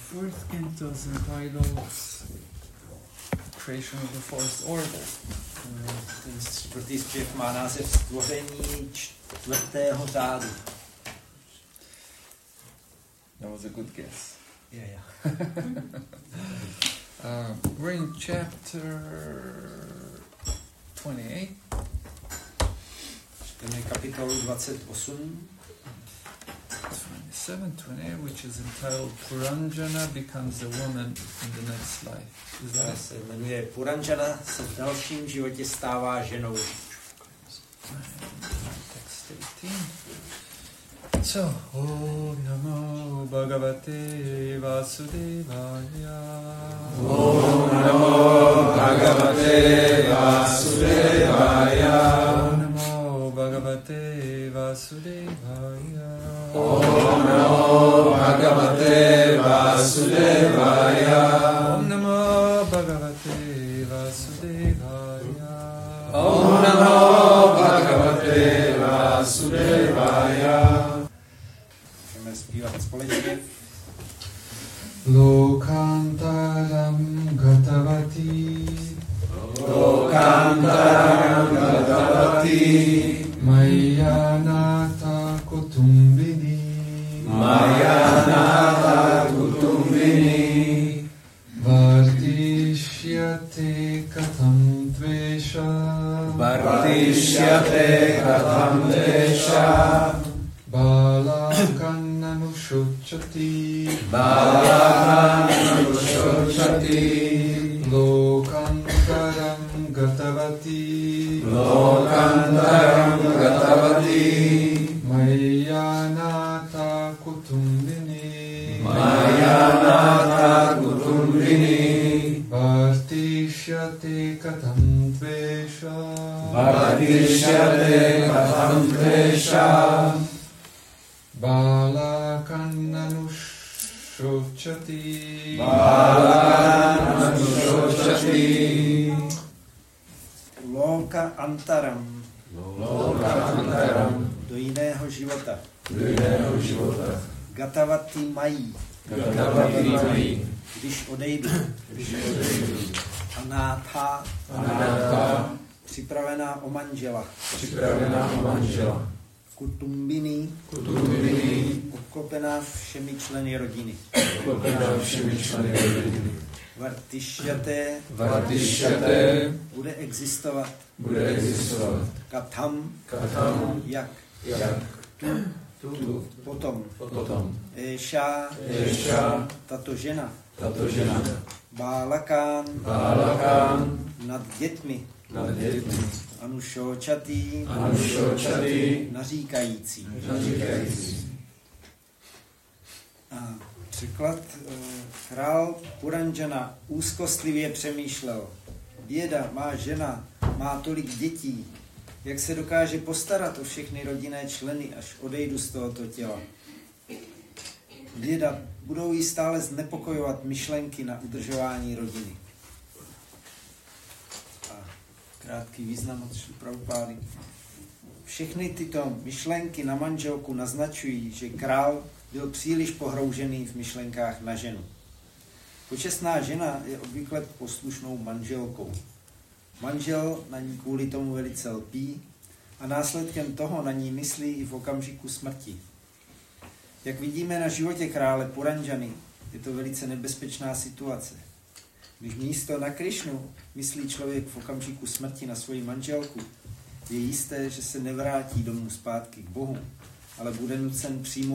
fourth canto is entitled Creation of the Fourth Order. Ten čtvrtý zpěv má název Stvoření čtvrtého řádu. That was a good guess. Yeah. We're in chapter 28. Čteme kapitolu 28. 28, which is entitled Puranjana becomes a woman in the next life. Is that Se jmenuje Puranjana se v dalším životě stává ženou. Text 18. So, Om Namo Bhagavate Vasudevaya. Om Namo Bhagavate Vasudevaya. Om Namo Bhagavate Vasudevaya. Om Namo Bhagavate Vasudevaya. Om Namo Bhagavate Vasudevaya. Om Namo Bhagavate Vasudevaya. Můžeme zpívat společně. Lokantaram Gatavati. Lokantaram Gatavati. Mayanata Kutumbini. Mayanata Kutumbini. Vardishyate Katam Tvesha. Vardishyate Katam Desha. Balakananushochati. Balakananushochati. Lokantaram Gatavati. Lokantaram Gatavati. Mayanata Kutumbini. Mayanata Kutumbini. Vartishyate Katam Tvesha. Vardishyate Katam Desha. Balakananushochati. Balakananushochati. Loka antaram. Lokantaram. Do jiného života. Do jiného života. Gatavati mají. Gatavati mají. Když odejdu. Anátha. Anátha. Připravená o manžela. Připravená o manžela. Kutumbini. Kutumbini. Obklopená všemi členy rodiny. Obklopená všemi členy rodiny. Vartishyate. Vartishyate. Bude existovat. Bude existovat. Katham. Katham. Jak. Tu. Potom. Esha. Tato žena. Bálakán. Nad dětmi. Anušočatý. Naříkající. A překlad. Král Puranjana úzkostlivě přemýšlel. Běda, má žena, má tolik dětí. Jak se dokáže postarat o všechny rodinné členy, až odejdu z tohoto těla? Běda, budou jí stále znepokojovat myšlenky na udržování rodiny. A krátký význam od Šrila Prabhupády. Všechny tyto myšlenky na manželku naznačují, že král byl příliš pohroužený v myšlenkách na ženu. Počestná žena je obvykle poslušnou manželkou. Manžel na ní kvůli tomu velice lpí a následkem toho na ní myslí i v okamžiku smrti. Jak vidíme na životě krále Puranjany, je to velice nebezpečná situace. Když místo na Krišnu myslí člověk v okamžiku smrti na svoji manželku, je jisté, že se nevrátí domů zpátky k Bohu, ale bude nucen přijmout